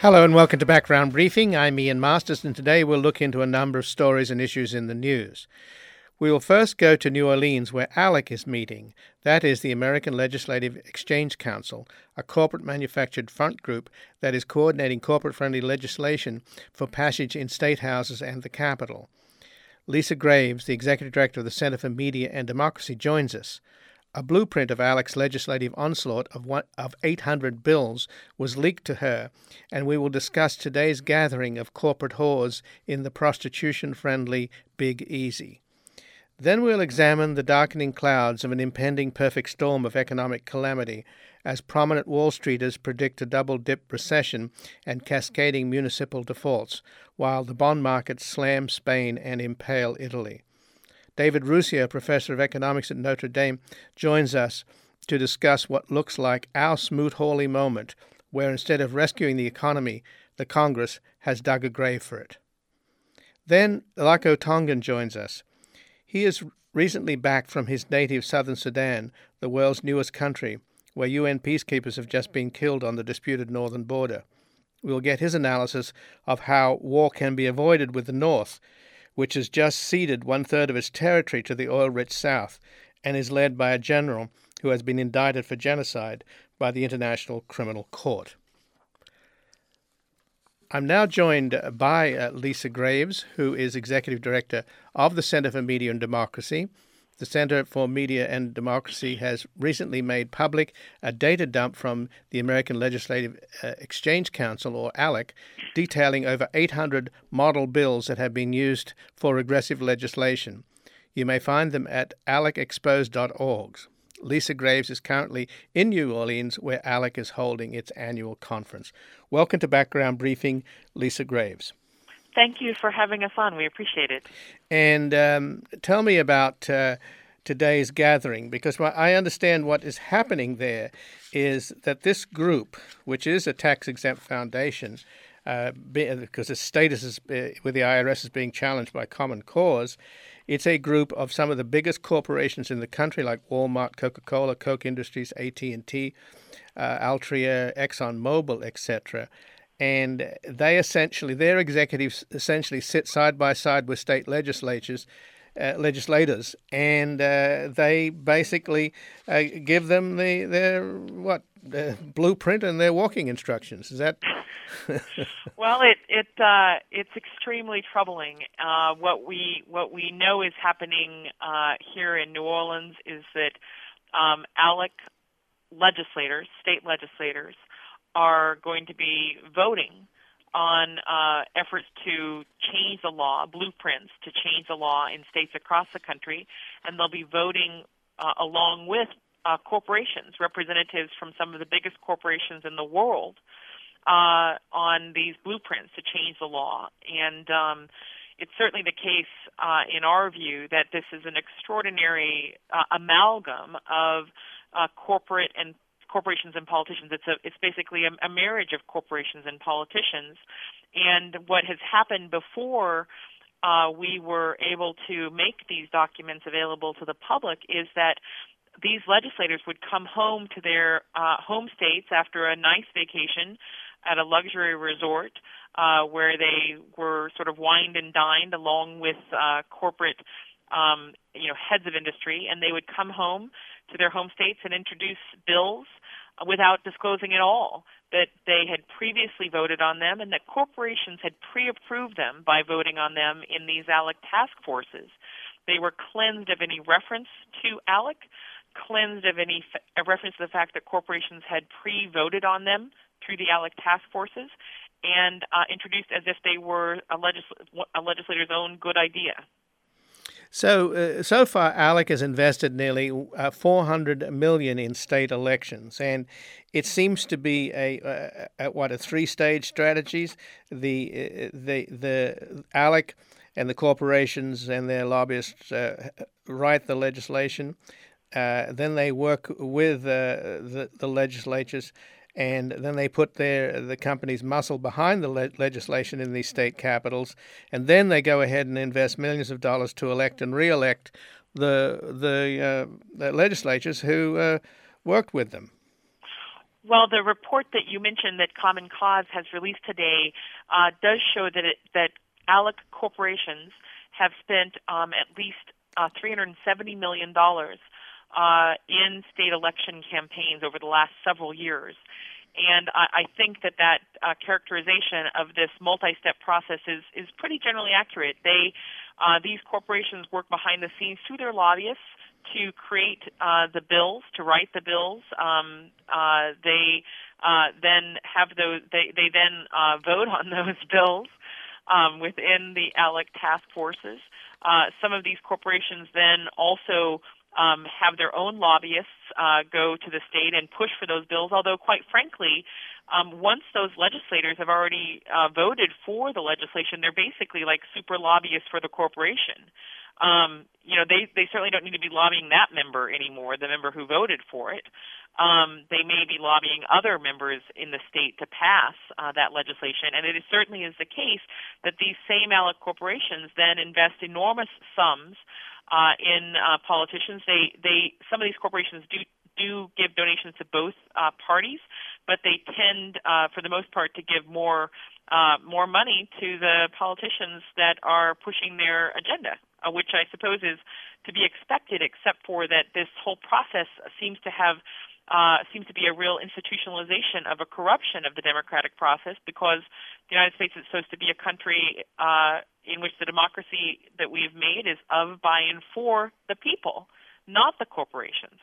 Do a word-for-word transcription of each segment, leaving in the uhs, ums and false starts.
Hello and welcome to Background Briefing. I'm Ian Masters, and today we'll look into a number of stories and issues in the news. We will first go to New Orleans, where ALEC is meeting. That is the American Legislative Exchange Council, a corporate manufactured front group that is coordinating corporate-friendly legislation for passage in state houses and the Capitol. Lisa Graves, the Executive Director of the Center for Media and Democracy, joins us. A blueprint of ALEC's legislative onslaught of, one, of eight hundred bills was leaked to her, and we will discuss today's gathering of corporate whores in the prostitution-friendly Big Easy. Then we'll examine the darkening clouds of an impending perfect storm of economic calamity as prominent Wall Streeters predict a double-dip recession and cascading municipal defaults, while the bond markets slam Spain and impale Italy. David Rusia, professor of economics at Notre Dame, joins us to discuss what looks like our Smoot-Hawley moment, where instead of rescuing the economy, the Congress has dug a grave for it. Then Lako Tongan joins us. He is recently back from his native southern Sudan, the world's newest country, where U N peacekeepers have just been killed on the disputed northern border. We'll get his analysis of how war can be avoided with the North, which has just ceded one-third of its territory to the oil-rich South and is led by a general who has been indicted for genocide by the International Criminal Court. I'm now joined by uh, Lisa Graves, who is Executive Director of the Center for Media and Democracy. The Center for Media and Democracy has recently made public a data dump from the American Legislative uh, Exchange Council, or ALEC, detailing over eight hundred model bills that have been used for regressive legislation. You may find them at alec exposed dot org. Lisa Graves is currently in New Orleans, where ALEC is holding its annual conference. Welcome to Background Briefing, Lisa Graves. Thank you for having us on. We appreciate it. And um, tell me about uh, today's gathering, because I understand what is happening there is that this group, which is a tax-exempt foundation, uh, because its status is, uh, with the I R S is being challenged by Common Cause, it's a group of some of the biggest corporations in the country, like Walmart, Coca-Cola, Coke Industries, A T and T, uh, Altria, ExxonMobil, et cetera. And they essentially, their executives essentially sit side by side with state legislatures, uh, legislators, and uh, they basically uh, give them the their what uh, blueprint and their walking instructions. Is that? Well, it it uh, it's extremely troubling. Uh, what we what we know is happening uh, here in New Orleans is that um, ALEC legislators, state legislators, are going to be voting on uh, efforts to change the law, blueprints to change the law in states across the country, and they'll be voting uh, along with uh, corporations, representatives from some of the biggest corporations in the world uh, on these blueprints to change the law. And um, it's certainly the case, uh, in our view, that this is an extraordinary uh, amalgam of uh, corporate and corporations and politicians. It's a it's basically a, a marriage of corporations and politicians. And what has happened before uh, we were able to make these documents available to the public is that these legislators would come home to their uh, home states after a nice vacation at a luxury resort uh, where they were sort of wined and dined along with uh, corporate um, you know, heads of industry, and they would come home to their home states and introduce bills without disclosing at all that they had previously voted on them and that corporations had pre-approved them by voting on them in these ALEC task forces. They were cleansed of any reference to ALEC, cleansed of any f- reference to the fact that corporations had pre-voted on them through the ALEC task forces, and uh, introduced as if they were a, legisl- a legislator's own good idea. So, uh, so far, ALEC has invested nearly uh, four hundred million dollars in state elections, and it seems to be a, a, a what a three-stage strategies. The uh, the the ALEC and the corporations and their lobbyists uh, write the legislation. Uh, then they work with uh, the the legislatures, and then they put their the company's muscle behind the le- legislation in these state capitals, and then they go ahead and invest millions of dollars to elect and re-elect the the, uh, the legislatures who uh, worked with them. Well, the report that you mentioned that Common Cause has released today uh, does show that it, that ALEC corporations have spent um, at least uh, three hundred seventy million dollars uh, in state election campaigns over the last several years. And I, I think that that uh, characterization of this multi-step process is, is pretty generally accurate. They, uh, these corporations work behind the scenes through their lobbyists to create uh, the bills, to write the bills. Um, uh, they uh, then have those. They they then uh, vote on those bills um, within the ALEC task forces. Uh, some of these corporations then also um, have their own lobbyists uh, go to the state and push for those bills. Although, quite frankly, um, once those legislators have already uh, voted for the legislation, they're basically like super lobbyists for the corporation. Um, you know, they, they certainly don't need to be lobbying that member anymore, the member who voted for it. Um, they may be lobbying other members in the state to pass uh, that legislation. And it is, certainly is the case that these same ALEC corporations then invest enormous sums uh, in uh, politicians. They, they, some of these corporations do do give donations to both uh, parties, but they tend, uh, for the most part, to give more uh, more money to the politicians that are pushing their agenda, uh, which I suppose is to be expected, except for that this whole process seems to have uh, seems to be a real institutionalization of a corruption of the democratic process, because the United States is supposed to be a country uh, in which the democracy that we've made is of, by, and for the people, not the corporations.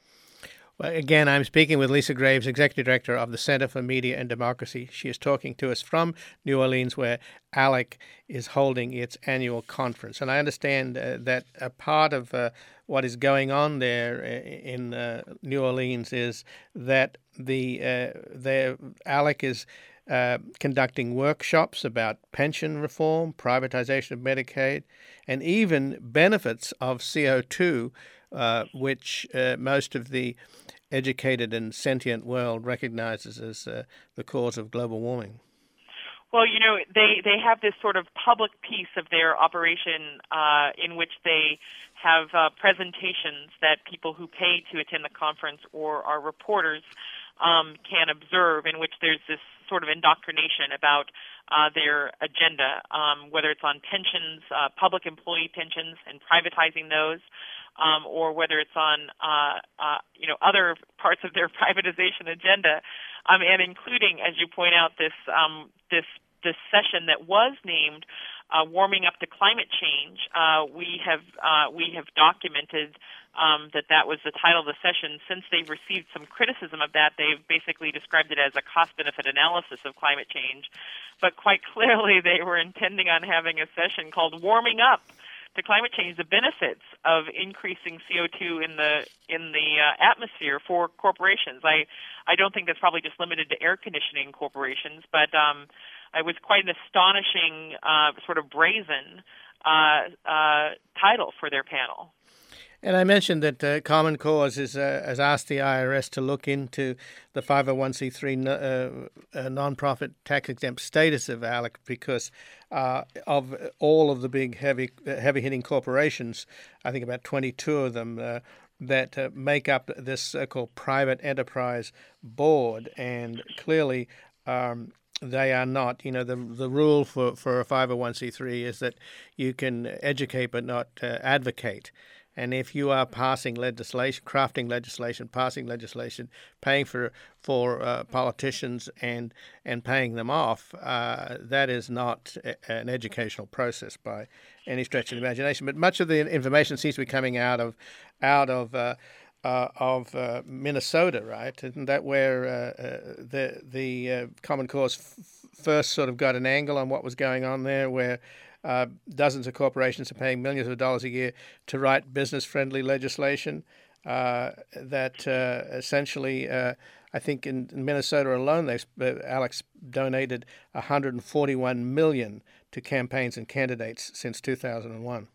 Well, again, I'm speaking with Lisa Graves, Executive Director of the Center for Media and Democracy. She is talking to us from New Orleans, where ALEC is holding its annual conference. And I understand uh, that a part of uh, what is going on there in uh, New Orleans is that the uh, the ALEC is uh, conducting workshops about pension reform, privatization of Medicaid, and even benefits of C O two, uh, which uh, most of the educated and sentient world recognizes as uh, the cause of global warming. Well, you know, they, they have this sort of public piece of their operation uh, in which they have uh, presentations that people who pay to attend the conference or are reporters um, can observe, in which there's this sort of indoctrination about uh, their agenda, um, whether it's on pensions, uh, public employee pensions, and privatizing those, Um, or whether it's on, uh, uh, you know, other parts of their privatization agenda, um, and including, as you point out, this um, this this session that was named uh, "Warming Up to Climate Change." Uh, we have uh, we have documented um, that that was the title of the session. Since they've received some criticism of that, they've basically described it as a cost-benefit analysis of climate change. But quite clearly, they were intending on having a session called "Warming Up to Climate Change: The Benefits of Increasing C O two in the in the uh, atmosphere for corporations." I I don't think that's probably just limited to air conditioning corporations, but um, it was quite an astonishing, uh, sort of brazen uh, uh, title for their panel. And I mentioned that uh, Common Cause is, uh, has asked the I R S to look into the five oh one c three uh, uh, nonprofit tax-exempt status of ALEC, because uh, of all of the big heavy, uh, heavy-hitting corporations, I think about twenty-two of them, uh, that uh, make up this so-called private enterprise board, and clearly um, they are not. You know, the the rule for, for a five oh one c three is that you can educate but not uh, advocate. And if you are passing legislation, crafting legislation, passing legislation, paying for for uh, politicians and and paying them off, uh, that is not a, an educational process by any stretch of the imagination. But much of the information seems to be coming out of out of uh, uh, of uh, Minnesota, right? Isn't that where uh, uh, the the uh, Common Cause f- first sort of got an angle on what was going on there, where Uh, dozens of corporations are paying millions of dollars a year to write business-friendly legislation uh, that uh, essentially, uh, I think in Minnesota alone, they uh, ALEC donated one hundred forty-one million dollars to campaigns and candidates since two thousand one.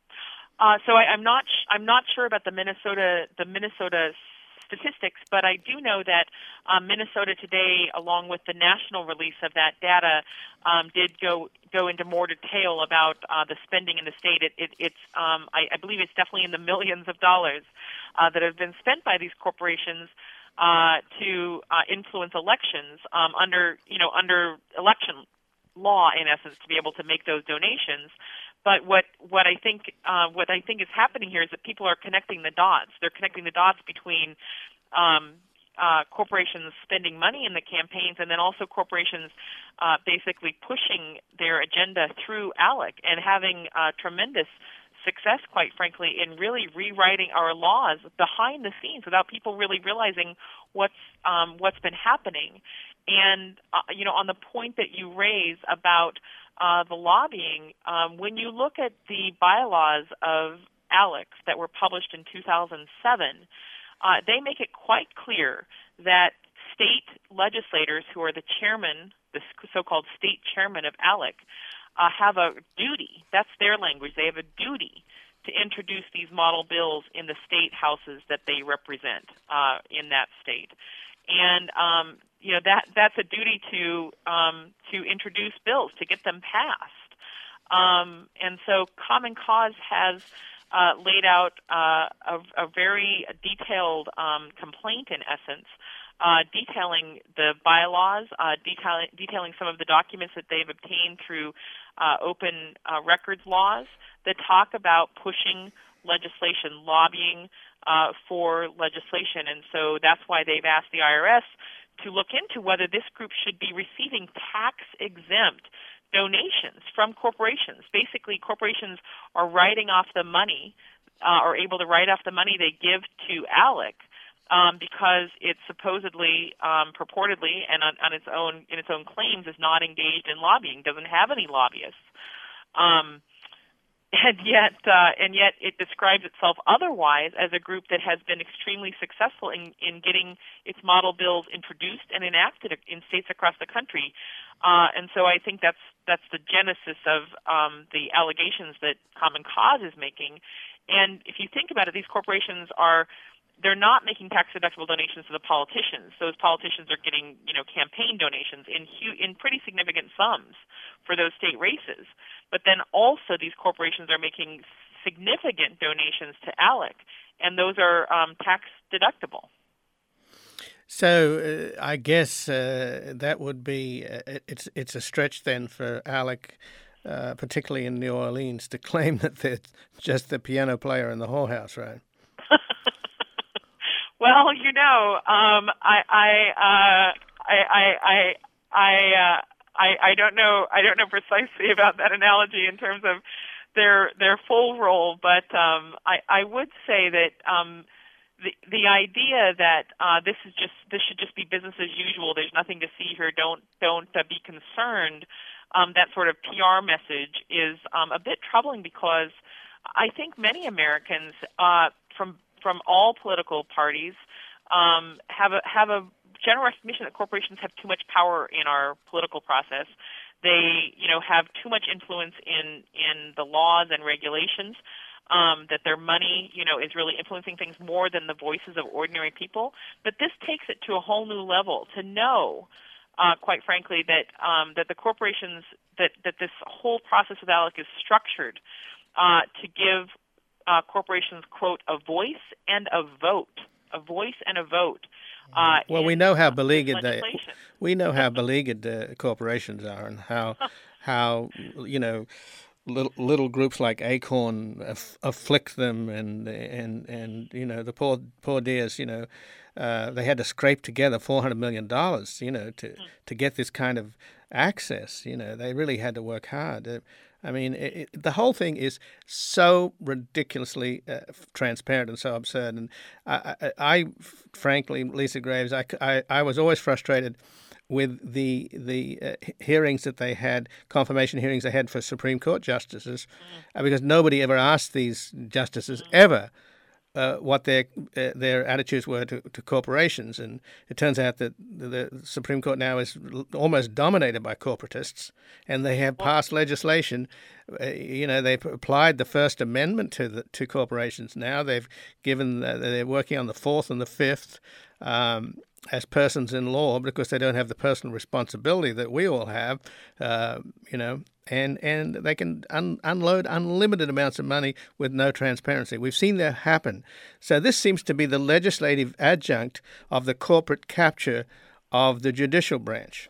Uh, so I, I'm not sh- I'm not sure about the Minnesota the Minnesota statistics, but I do know that um, Minnesota Today, along with the national release of that data, um, did go go into more detail about uh, the spending in the state. It, it, it's um, I, I believe it's definitely in the millions of dollars uh, that have been spent by these corporations uh, to uh, influence elections um, under, you know, under election law, in essence, to be able to make those donations. But what what I think uh, what I think is happening here is that people are connecting the dots. They're connecting the dots between um, uh, corporations spending money in the campaigns, and then also corporations uh, basically pushing their agenda through ALEC and having uh, tremendous success, quite frankly, in really rewriting our laws behind the scenes without people really realizing what's um, what's been happening. And uh, you know, on the point that you raise about uh, the lobbying, um, when you look at the bylaws of ALEC that were published in two thousand seven, uh, they make it quite clear that state legislators, who are the chairman, the so-called state chairman of ALEC, uh, have a duty. That's their language. They have a duty to introduce these model bills in the state houses that they represent uh, in that state. And um, you know that that's a duty to um, to introduce bills, to get them passed. Um, and so Common Cause has uh, laid out uh, a, a very detailed um, complaint, in essence, uh, detailing the bylaws, uh, detailing, detailing some of the documents that they've obtained through uh, open uh, records laws that talk about pushing legislation, lobbying uh, for legislation. And so that's why they've asked the I R S to look into whether this group should be receiving tax-exempt donations from corporations. Basically, corporations are writing off the money, uh, or able to write off the money they give to ALEC um, because it supposedly, um, purportedly, and on, on its own in its own claims, is not engaged in lobbying, doesn't have any lobbyists. Um, And yet, uh, and yet, it describes itself otherwise as a group that has been extremely successful in, in getting its model bills introduced and enacted in states across the country. Uh, and so, I think that's that's the genesis of um, the allegations that Common Cause is making. And if you think about it, these corporations are they're not making tax-deductible donations to the politicians. Those politicians are getting, you know, campaign donations in hu- in pretty significant sums for those state races. But then also these corporations are making significant donations to ALEC, and those are um, tax-deductible. So uh, I guess uh, that would be uh, it's it's a stretch then for ALEC, uh, particularly in New Orleans, to claim that they're just the piano player in the whorehouse, right? Well, you know, um, I, I, uh, I, I, I, I, uh, I, I don't know. I don't know precisely about that analogy in terms of their their full role, but um, I, I would say that um, the the idea that uh, this is just this should just be business as usual. There's nothing to see here. Don't don't uh, be concerned. Um, that sort of P R message is um, a bit troubling because I think many Americans uh, from from all political parties um, have a have a general recognition that corporations have too much power in our political process. They, you know, have too much influence in in the laws and regulations. Um, that their money, you know, is really influencing things more than the voices of ordinary people. But this takes it to a whole new level to know, uh, quite frankly, that um, that the corporations that that this whole process with ALEC is structured uh, to give Uh, corporations, quote, a voice and a vote, a voice and a vote. Uh, well, in, we know how uh, beleaguered they, we know how beleaguered uh, corporations are, and how how you know little little groups like Acorn aff- afflict them, and and and you know the poor poor dears, you know, uh, they had to scrape together four hundred million dollars, you know, to mm. to get this kind of access. You know, they really had to work hard. Uh, I mean, it, it, the whole thing is so ridiculously uh, transparent and so absurd. And I, I, I frankly, Lisa Graves, I, I, I was always frustrated with the the uh, hearings that they had, confirmation hearings they had for Supreme Court justices, mm. uh, because nobody ever asked these justices mm. ever uh, what their uh, their attitudes were to, to corporations. And it turns out that the Supreme Court now is almost dominated by corporatists, and they have passed legislation. Uh, you know, they've applied the First Amendment to the, to corporations now. They've given, uh, they're working on the Fourth and the Fifth. Um, as persons in law because they don't have the personal responsibility that we all have, uh, you know, and, and they can un- unload unlimited amounts of money with no transparency. We've seen that happen. So this seems to be the legislative adjunct of the corporate capture of the judicial branch.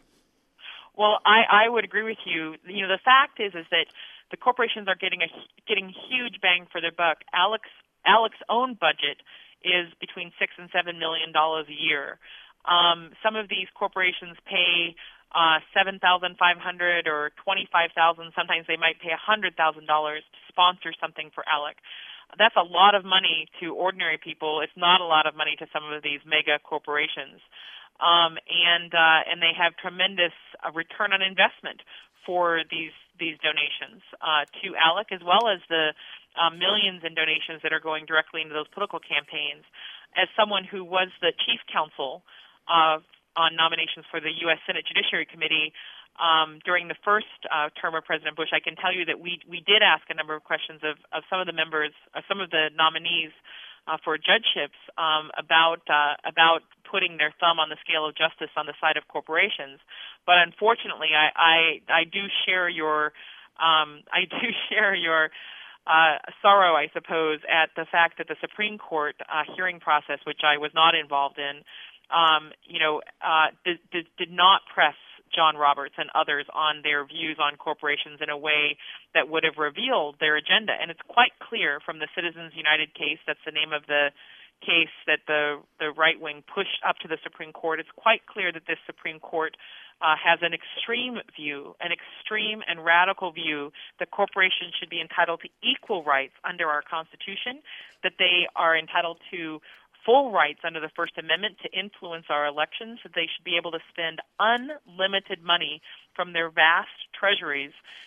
Well, I, I would agree with you. You know, the fact is is that the corporations are getting a getting huge bang for their buck. Alex Alec's own budget is between six and seven million dollars a year. Um, some of these corporations pay uh, seven thousand five hundred or twenty five thousand. Sometimes they might pay a hundred thousand dollars to sponsor something for Alec. That's a lot of money to ordinary people. It's not a lot of money to some of these mega corporations. Um, and uh, and they have tremendous uh, return on investment for these these donations uh, to Alec, as well as the uh, millions in donations that are going directly into those political campaigns. As someone who was the chief counsel uh, on nominations for the U S Senate Judiciary Committee um, during the first uh, term of President Bush, I can tell you that we we did ask a number of questions of, of some of the members, uh, some of the nominees Uh, for judgeships um, about uh, about putting their thumb on the scale of justice on the side of corporations, but unfortunately, I I, I do share your um, I do share your uh, sorrow, I suppose, at the fact that the Supreme Court uh, hearing process, which I was not involved in, um, you know, uh, did, did did not press John Roberts and others on their views on corporations in a way that would have revealed their agenda. And it's quite clear from the Citizens United case, that's the name of the case that the, the right wing pushed up to the Supreme Court. It's quite clear that this Supreme Court uh, has an extreme view, an extreme and radical view that corporations should be entitled to equal rights under our Constitution, that they are entitled to full rights under the First Amendment to influence our elections, that they should be able to spend unlimited money from their vast treasuries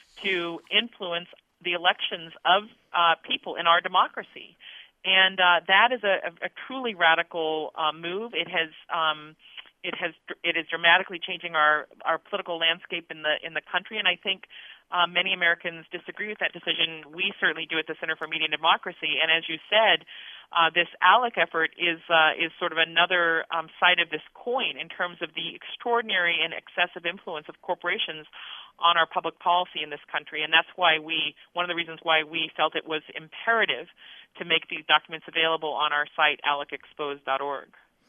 to influence the elections of uh, people in our democracy. And uh, that is a, a, a truly radical uh, move. It has um, it has it is dramatically changing our, our political landscape in the in the country, and I think uh, many Americans disagree with that decision. We certainly do at the Center for Media and Democracy. And as you said, Uh, this Alec effort is uh, is sort of another um, side of this coin in terms of the extraordinary and excessive influence of corporations on our public policy in this country, and that's why we one of the reasons why we felt it was imperative to make these documents available on our site alec exposed dot org.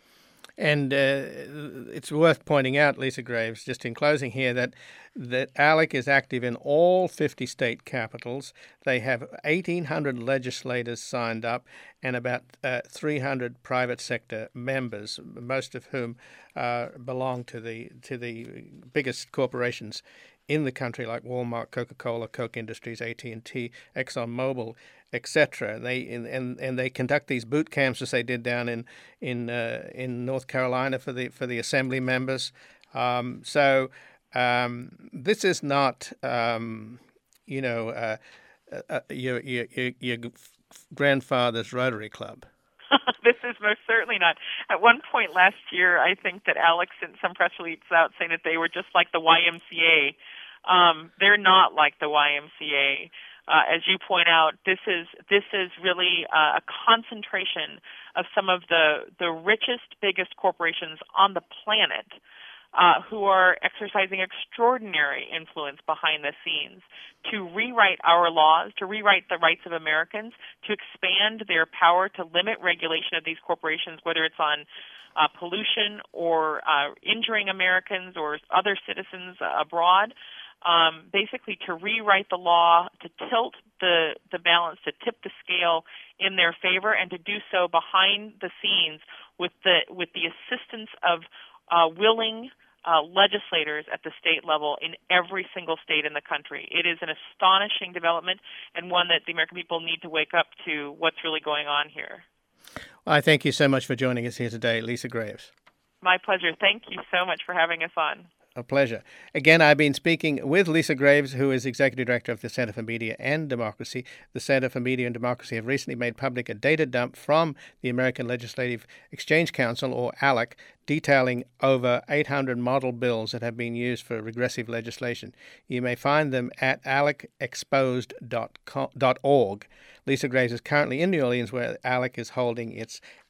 And uh, it's worth pointing out, Lisa Graves, just in closing here, that that Alec is active in all fifty state capitals. They have eighteen hundred legislators signed up and about uh, three hundred private sector members, most of whom uh, belong to the to the biggest corporations in the country, like Walmart, Coca-Cola, Coke Industries, A T and T, ExxonMobil, et cetera. They and, and and they conduct these boot camps as they did down in in uh, in North Carolina for the for the assembly members. Um, so um, this is not um, you know uh, uh, your, your your your grandfather's Rotary Club. This is most certainly not. At one point last year, I think that Alex sent some press release out saying that they were just like the Y M C A. Um, they're not like the Y M C A. Uh, as you point out, this is this is really uh, a concentration of some of the, the richest, biggest corporations on the planet uh, who are exercising extraordinary influence behind the scenes to rewrite our laws, to rewrite the rights of Americans, to expand their power to limit regulation of these corporations, whether it's on uh, pollution or uh, injuring Americans or other citizens uh, abroad. Um, basically to rewrite the law, to tilt the, the balance, to tip the scale in their favor, and to do so behind the scenes with the with the assistance of uh, willing uh, legislators at the state level in every single state in the country. It is an astonishing development, and one that the American people need to wake up to what's really going on here. Well, I thank you so much for joining us here today, Lisa Graves. My pleasure. Thank you so much for having us on. A pleasure. Again, I've been speaking with Lisa Graves, who is Executive Director of the Center for Media and Democracy. The Center for Media and Democracy have recently made public a data dump from the American Legislative Exchange Council, or ALEC, detailing over eight hundred model bills that have been used for regressive legislation. You may find them at alec exposed dot org. Lisa Graves is currently in New Orleans, where ALEC is holding its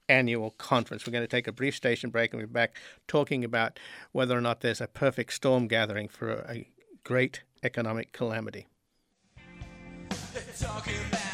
annual conference. We're going to take a brief station break and we'll be back talking about whether or not there's a perfect storm gathering for a great economic calamity. Talking about